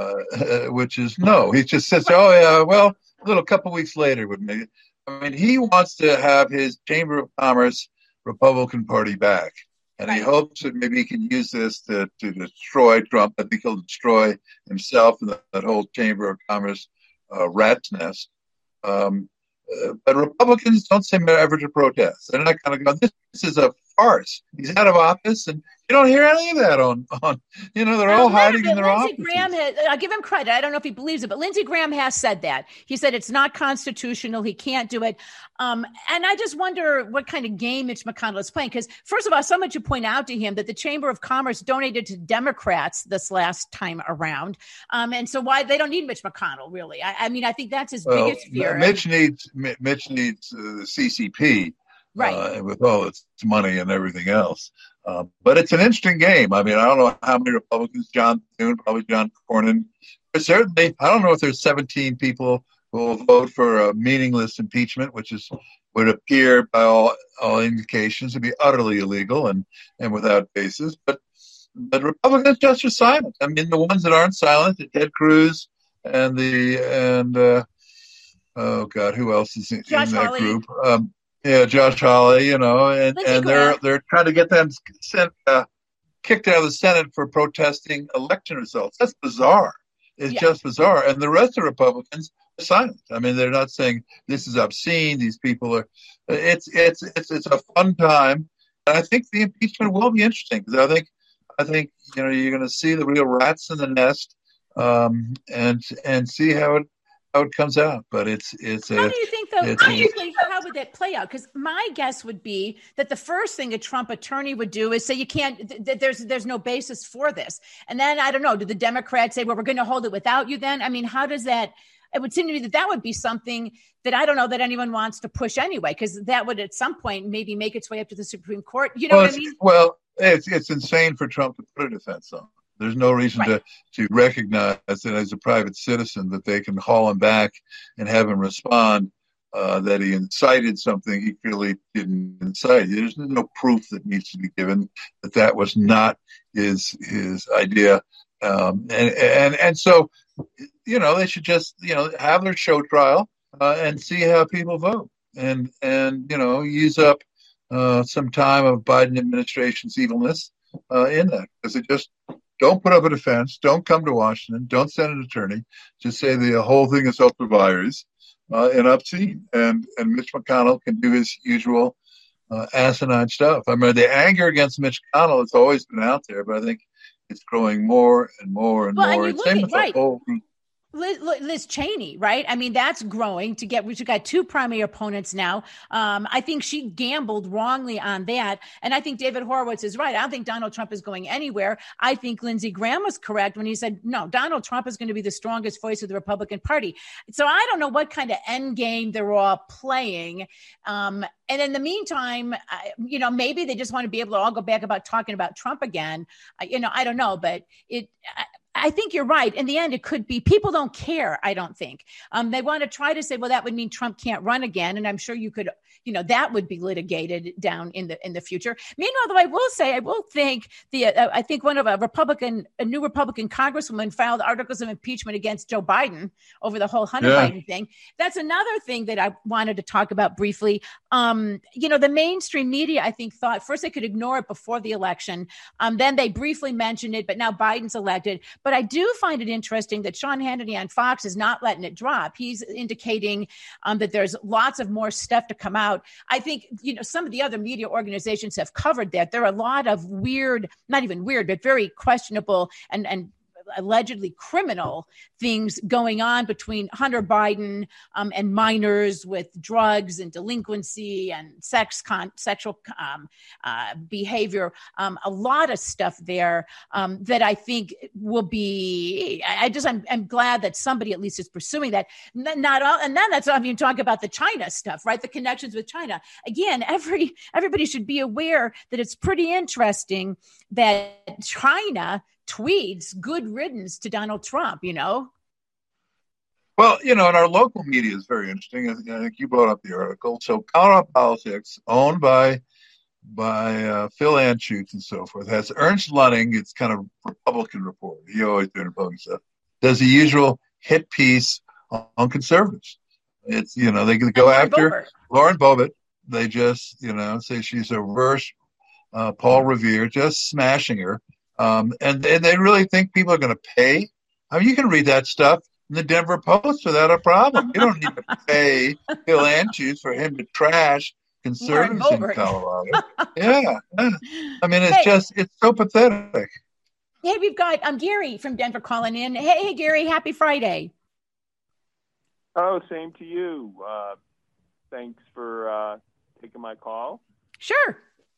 Uh, which is no, he just says, right. "Oh yeah, well, a little couple weeks later would make it." I mean, he wants to have his Chamber of Commerce Republican Party back. And right. he hopes that maybe he can use this to, to destroy Trump. I think he'll destroy himself and that, that whole Chamber of Commerce uh, rat's nest. Um, uh, but Republicans don't seem ever to protest. They're not kind of going, this, this is a farce. He's out of office, and you don't hear any of that on, on you know, they're all hiding in their Lindsey offices. Graham has, I'll give him credit. I don't know if he believes it, but Lindsey Graham has said that. He said it's not constitutional. He can't do it. Um, and I just wonder what kind of game Mitch McConnell is playing. Because first of all, someone should point out to him that the Chamber of Commerce donated to Democrats this last time around. Um, and so why they don't need Mitch McConnell, really. I, I mean, I think that's his well, biggest fear. Mitch needs, Mitch needs uh, the C C P. Right. Uh, with all its money and everything else. Uh, but it's an interesting game. I mean, I don't know how many Republicans, John Thune, probably John Cornyn. But certainly, I don't know if there's seventeen people who will vote for a meaningless impeachment, which is would appear by all, all indications to be utterly illegal and, and without basis. But, but Republicans just are silent. I mean, the ones that aren't silent, Ted Cruz and the, and, uh, oh God, who else is in, in that Hawley. group? Um, Yeah, Josh Hawley, you know, and, and they're they're trying to get them sent, uh, kicked out of the Senate for protesting election results. That's bizarre. It's yeah. just bizarre. And the rest of the Republicans are silent. I mean, they're not saying this is obscene. These people are. It's it's it's it's a fun time, and I think the impeachment will be interesting because I think I think you know you're going to see the real rats in the nest, um, and and see how it. how it comes out, but it's it's. How a, do you think, though? Honestly, how would that play out? Because my guess would be that the first thing a Trump attorney would do is say you can't. Th- there's there's no basis for this, and then I don't know. Do the Democrats say, well, we're going to hold it without you? Then I mean, how does that? It would seem to me that that would be something that I don't know that anyone wants to push anyway, because that would at some point maybe make its way up to the Supreme Court. You know well, what I mean? Well, it's it's insane for Trump to put a defense on. There's no reason Right. to, to recognize that as a private citizen that they can haul him back and have him respond uh, that he incited something he clearly didn't incite. There's no proof that needs to be given that that was not his his idea. Um, and, and, and so, you know, they should just, you know, have their show trial uh, and see how people vote and, and, you know, use up uh, some time of Biden administration's evilness uh, in that, because it just, don't put up a defense. Don't come to Washington. Don't send an attorney. Just say the whole thing is ultra vires uh, and obscene. And and Mitch McConnell can do his usual uh, asinine stuff. I mean, the anger against Mitch McConnell has always been out there, but I think it's growing more and more and Well, and more. you And look same at- with right. the whole. Liz, Liz Cheney, right? I mean, that's growing to get, we've got two primary opponents now. Um, I think she gambled wrongly on that. And I think David Horowitz is right. I don't think Donald Trump is going anywhere. I think Lindsey Graham was correct when he said, no, Donald Trump is going to be the strongest voice of the Republican Party. So I don't know what kind of end game they're all playing. Um, and in the meantime, I, you know, maybe they just want to be able to all go back about talking about Trump again. I, you know, I don't know, but it, I, I think you're right. In the end, it could be people don't care. I don't think um, they want to try to say, well, that would mean Trump can't run again. And I'm sure you could, you know, that would be litigated down in the in the future. Meanwhile, though, I will say, I will think the uh, I think one of a Republican, a new Republican congresswoman filed articles of impeachment against Joe Biden over the whole Hunter Yeah. Biden thing. That's another thing that I wanted to talk about briefly. Um, you know, the mainstream media, I think, thought first they could ignore it before the election. Um, then they briefly mentioned it, but now Biden's elected. But I do find it interesting that Sean Hannity on Fox is not letting it drop. He's indicating um, that there's lots of more stuff to come out. I think, you know, some of the other media organizations have covered that. There are a lot of weird, not even weird, but very questionable and, and allegedly criminal things going on between Hunter Biden um, and minors with drugs and delinquency and sex con- sexual um, uh, behavior. Um, a lot of stuff there um, that I think will be. I I just I'm, I'm glad that somebody at least is pursuing that. N- Not all, and then that's I mean talk about the China stuff, right? The connections with China. Again, every everybody should be aware that it's pretty interesting that China tweets good riddance to Donald Trump, you know? Well, you know, and our local media is very interesting. I think, I think you brought up the article. So Colorado Politics, owned by by uh, Phil Anschutz and so forth, has Ernst Lunning. It's kind of Republican reporter. He always doing Republican stuff. Does the usual hit piece on, on conservatives. It's, you know, they go Lauren after Boebert. Lauren Boebert. They just, you know, say she's a reverse uh, Paul Revere, just smashing her. Um, and, and they really think people are going to pay. I mean, you can read that stuff in the Denver Post without a problem. You don't need to pay Phil Anschutz for him to trash conservatives in Boebert. Colorado. Yeah, yeah. I mean, it's Hey. just, it's so pathetic. Hey, we've got um, Gary from Denver calling in. Hey, hey, Gary, happy Friday. Oh, same to you. Uh, thanks for uh, taking my call. Sure.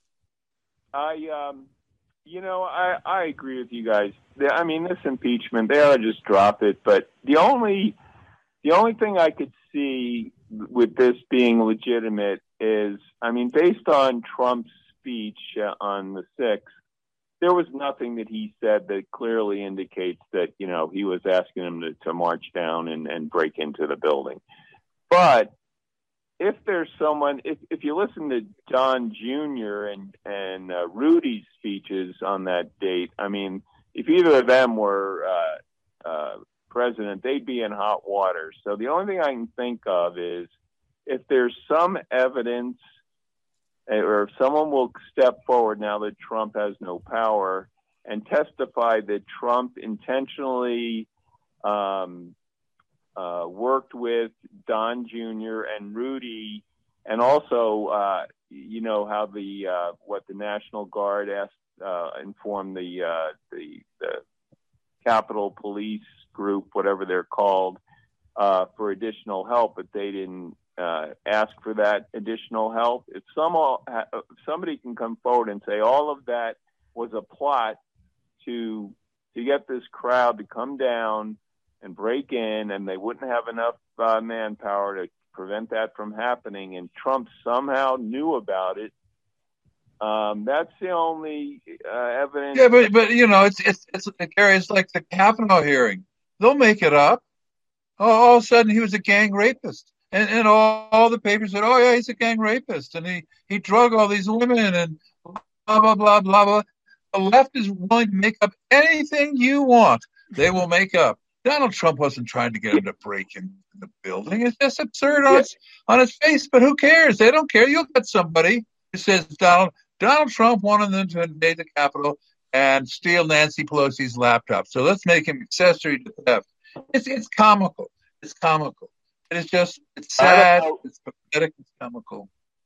I, um, you know, I, I agree with you guys. The- I mean, this impeachment, they ought to just drop it. But the only, the only thing I could see with this being legitimate is, I mean, based on Trump's speech uh, on the sixth, there was nothing that he said that clearly indicates that, you know, he was asking him to, to march down and, and break into the building. But if there's someone, if, if you listen to Don Junior and, and uh, Rudy's speeches on that date, I mean, if either of them were uh, uh, president, they'd be in hot water. So the only thing I can think of is if there's some evidence or if someone will step forward now that Trump has no power and testify that Trump intentionally um, uh, worked with Don Junior and Rudy, and also, uh, you know, how the uh, what the National Guard asked uh, informed the, uh, the the Capitol Police group, whatever they're called, uh, for additional help, but they didn't uh, ask for that additional help. If some if somebody can come forward and say all of that was a plot to to get this crowd to come down and break in, and they wouldn't have enough uh, manpower to prevent that from happening, and Trump somehow knew about it, Um, that's the only uh, evidence. Yeah, but but you know, it's it's it's Gary. It's like the Kavanaugh hearing. They'll make it up. Oh, all of a sudden he was a gang rapist, and and all, all the papers said, oh yeah, he's a gang rapist, and he he drug all these women, and blah blah blah blah blah. The left is willing to make up anything you want. They will make up. Donald Trump wasn't trying to get him to break into the building. It's just absurd on its on its face. But who cares? They don't care. You'll get somebody who says Donald Donald Trump wanted them to invade the Capitol and steal Nancy Pelosi's laptop. So let's make him accessory to theft. It's it's comical. It's comical. It is just it's sad. It's pathetic. It's comical.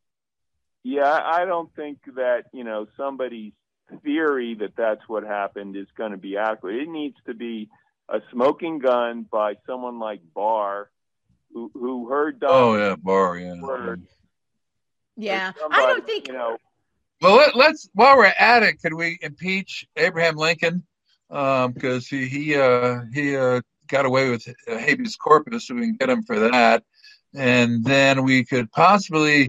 Yeah, I don't think that, you know, somebody's theory that that's what happened is going to be accurate. It needs to be a smoking gun by someone like Barr, who who heard Donald. Oh yeah, Barr. Yeah. Word. Yeah, somebody, I don't think. You know, Well, let, let's while we're at it, could we impeach Abraham Lincoln because um, he he uh, he uh, got away with habeas corpus, so we can get him for that, and then we could possibly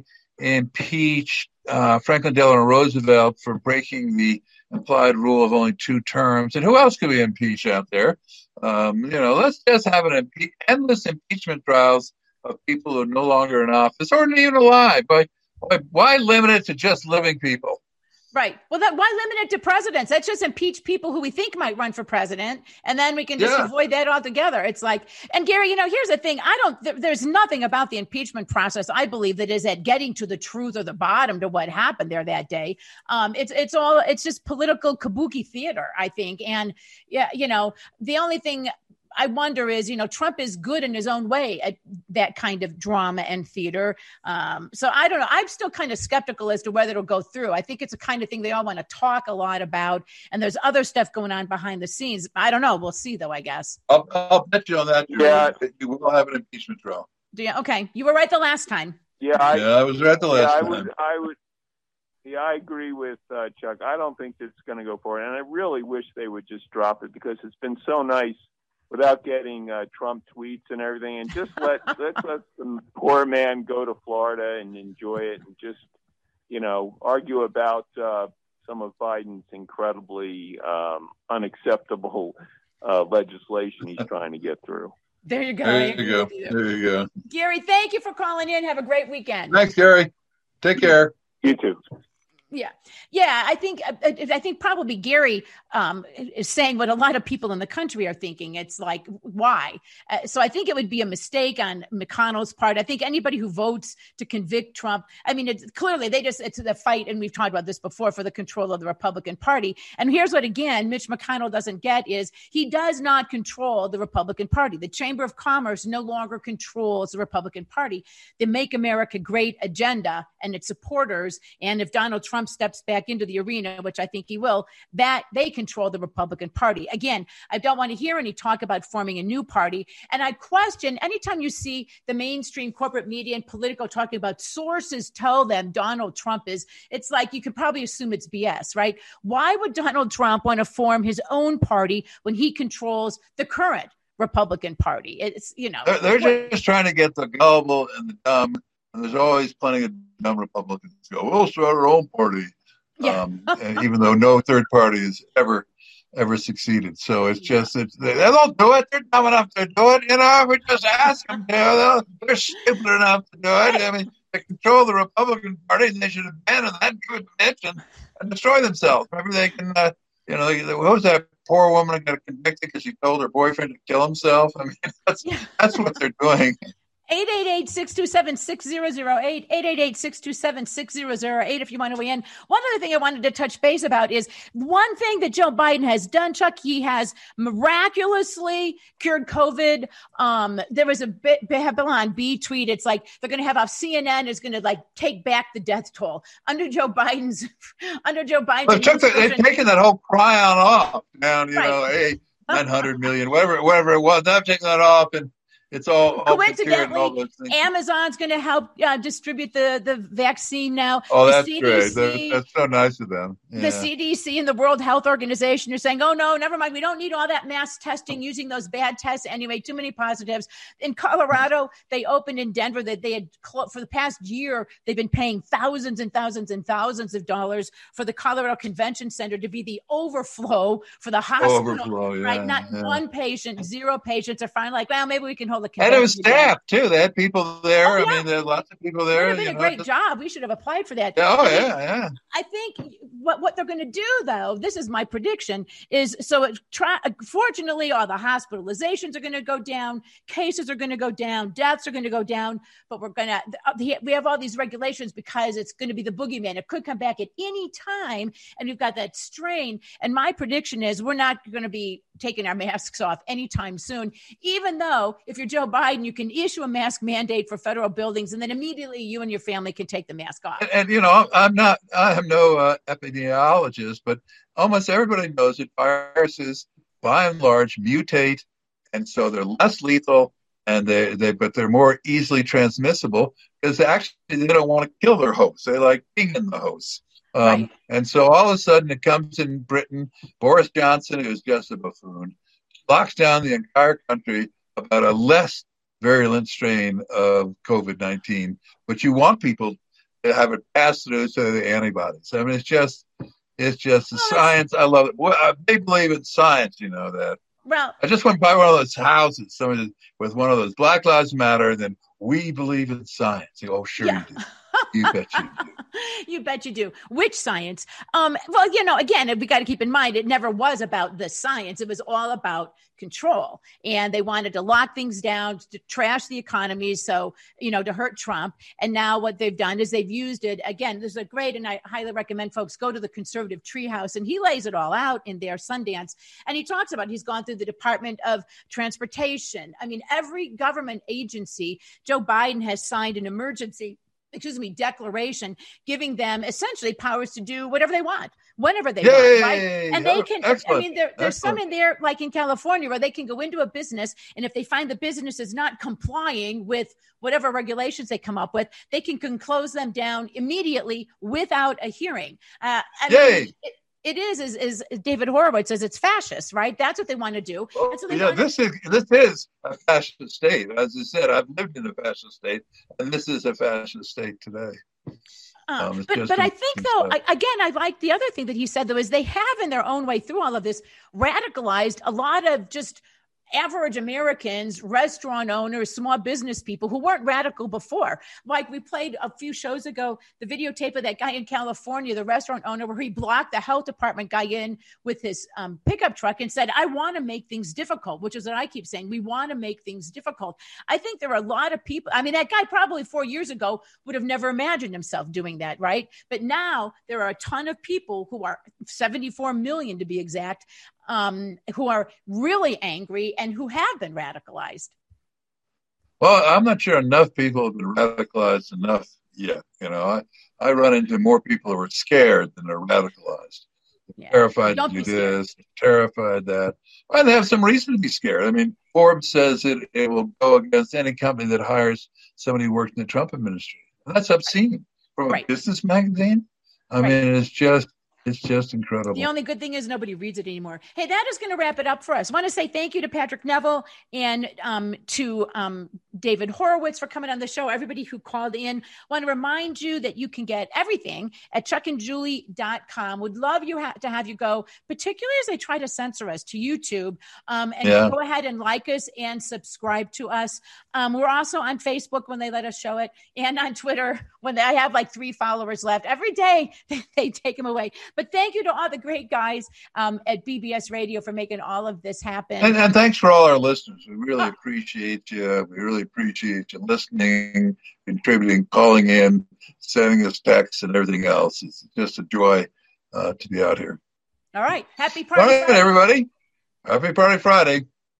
impeach uh, Franklin Delano Roosevelt for breaking the implied rule of only two terms. And who else could we impeach out there? Um, you know, let's just have an impe- endless impeachment trials of people who are no longer in office or even alive. Why, why, why limit it to just living people? Right. Well, that, why limit it to presidents? Let's just impeach people who we think might run for president, and then we can just Yeah. avoid that altogether. It's like, and Gary, you know, here's the thing. I don't, th- there's nothing about the impeachment process, I believe, that is at getting to the truth or the bottom to what happened there that day. Um, it's, it's all, it's just political kabuki theater, I think. And yeah, you know, the only thing I wonder is, you know, Trump is good in his own way at that kind of drama and theater. Um, so I don't know. I'm still kind of skeptical as to whether it'll go through. I think it's a kind of thing they all want to talk a lot about. And there's other stuff going on behind the scenes. I don't know. We'll see, though, I guess. I'll, I'll bet you on that. Yeah. That you will have an impeachment trial. Do you? Okay. You were right the last time. yeah, I, yeah, I was right the last yeah, I time. would, I would, yeah, I agree with uh, Chuck. I don't think it's going to go forward, and I really wish they would just drop it because it's been so nice without getting uh, Trump tweets and everything, and just let let's let the poor man go to Florida and enjoy it, and just you know argue about uh, some of Biden's incredibly um, unacceptable uh, legislation he's trying to get through. There you go. There you go. There you go. Gary, thank you for calling in. Have a great weekend. Thanks, Gary. Take care. You too. Yeah. Yeah. I think, I think probably Gary um, is saying what a lot of people in the country are thinking. It's like, why? Uh, so I think it would be a mistake on McConnell's part. I think anybody who votes to convict Trump, I mean, it's clearly they just, it's the fight. And we've talked about this before, for the control of the Republican Party. And here's what, again, Mitch McConnell doesn't get is he does not control the Republican Party. The Chamber of Commerce no longer controls the Republican Party. The Make America Great agenda and its supporters. And if Donald Trump Trump steps back into the arena, which I think he will, that they control the Republican Party. Again, I don't want to hear any talk about forming a new party. And I question anytime you see the mainstream corporate media and political talking about sources tell them Donald Trump is, it's like you could probably assume it's B S, right? Why would Donald Trump want to form his own party when he controls the current Republican Party? It's, you know, they're, they're just trying to get the gullible and the dumb. And there's always plenty of dumb Republicans who go, we'll start our own party, yeah. um, even though no third party has ever, ever succeeded. So it's just, it's, they, they don't do it. They're dumb enough to do it. You know, we just ask them to. They're stupid enough to do it. I mean, they control the Republican Party, and they should abandon that, give it attention, and destroy themselves. Maybe they can, uh, you know, what was that poor woman that got convicted because she told her boyfriend to kill himself? I mean, that's, that's what they're doing. eight eight eight, six two seven, six zero zero eight, eight eight eight, six two seven, six zero zero eight if you want to weigh in. One other thing I wanted to touch base about is one thing that Joe Biden has done, Chuck. He has miraculously cured COVID. Um, there was a bit, Bill on B tweet. It's like they're going to have off C N N is going to like take back the death toll under Joe Biden's, under Joe Biden's. Well, took the, they've taken that whole cryon off down, you right. know, eight, nine hundred million, whatever, whatever it was. They've taken that off, and It's all, all coincidentally, all those things. Amazon's going to help uh, distribute the, the vaccine now. Oh, the that's C D C, great. That, that's so nice of them. Yeah. The C D C and the World Health Organization are saying, oh, no, never mind. We don't need all that mass testing using those bad tests anyway. Too many positives. In Colorado, they opened in Denver that they had, for the past year, they've been paying thousands and thousands and thousands of dollars for the Colorado Convention Center to be the overflow for the hospital. Overflow, yeah, right? Not yeah. one patient, zero patients are finally like, well, maybe we can hold a convention. And it was staffed, too. They had people there. Oh, yeah. I mean, there are lots of people It there. would have been you a know, great just, job. We should have applied for that. Oh, I mean, yeah, yeah. I think what, what they're going to do, though, this is my prediction, is so it try, fortunately, all the hospitalizations are going to go down, cases are going to go down, deaths are going to go down, but we're going to, we have all these regulations because it's going to be the boogeyman. It could come back at any time, and we've got that strain. And my prediction is we're not going to be taking our masks off anytime soon, even though if you're Joe Biden, you can issue a mask mandate for federal buildings, and then immediately you and your family can take the mask off. And, and you know, I'm not, I am no uh, epidemiologist, but almost everybody knows that viruses, by and large, mutate, and so they're less lethal, and they, they but they're more easily transmissible because actually they don't want to kill their host. They like being in the host. Um, Right. And so all of a sudden it comes in Britain. Boris Johnson, who's just a buffoon, locks down the entire country about a less virulent strain of COVID nineteen. But you want people to have it pass through to the antibodies. I mean, it's just, it's just the science. I love it. Well, they believe in science, you know that. Well, I just went by one of those houses, somebody with one of those Black Lives Matter, and then we believe in science. You go, oh, sure Yeah. you do. You bet you do. You bet you do. Which science? Um, well, you know, again, we got to keep in mind, it never was about the science. It was all about control. And they wanted to lock things down, to trash the economy. So, you know, to hurt Trump. And now what they've done is they've used it. Again, this is a great, and I highly recommend folks go to the Conservative Treehouse, and he lays it all out in there, Sundance. And he talks about, he's gone through the Department of Transportation. I mean, every government agency, Joe Biden has signed an emergency excuse me, declaration, giving them essentially powers to do whatever they want, whenever they Yay! want, right? And they can, Excellent. I mean, there, there's Excellent. some in there, like in California, where they can go into a business, and if they find the business is not complying with whatever regulations they come up with, they can, can close them down immediately without a hearing. Uh, I Yay! mean, it, It is, is, is David Horowitz says it's fascist, right? That's what they want to do. Oh, And so they yeah, want to- this is this is a fascist state. As I said, I've lived in a fascist state, and this is a fascist state today. Uh, Um, it's but just but I an think interesting though, stuff. I, again, I like the other thing that he said though is they have in their own way through all of this radicalized a lot of just average Americans, restaurant owners, small business people who weren't radical before. Like we played a few shows ago, the videotape of that guy in California, the restaurant owner, where he blocked the health department guy in with his um, pickup truck and said, I want to make things difficult, which is what I keep saying. We want to make things difficult. I think there are a lot of people. I mean, that guy probably four years ago would have never imagined himself doing that, right? But now there are a ton of people who are seventy-four million to be exact, um, who are really angry and who have been radicalized. Well, I'm not sure enough people have been radicalized enough yet. You know, I, I run into more people who are scared than are radicalized. Yeah. Terrified Don't to be do scared. this, terrified that. Well, they have some reason to be scared. I mean, Forbes says it, it will go against any company that hires somebody who worked in the Trump administration. That's obscene. From Right. a business magazine? I Right. mean, it's just it's just incredible. The only good thing is nobody reads it anymore. Hey, that is going to wrap it up for us. I want to say thank you to Patrick Neville and um, to um, David Horowitz for coming on the show, everybody who called in. I want to remind you that you can get everything at chuck and julie dot com. Would love you ha- to have you go, particularly as they try to censor us to YouTube. Um, and Yeah. go ahead and like us and subscribe to us. Um, we're also on Facebook when they let us show it, and on Twitter when they, I have like three followers left. Every day they, they take them away. But thank you to all the great guys um, at B B S Radio for making all of this happen. And, and thanks for all our listeners. We really Oh. appreciate you. We really appreciate you listening, contributing, calling in, sending us texts, and everything else. It's just a joy uh, to be out here. All right. Happy party. All right, Friday. everybody. Happy Party Friday.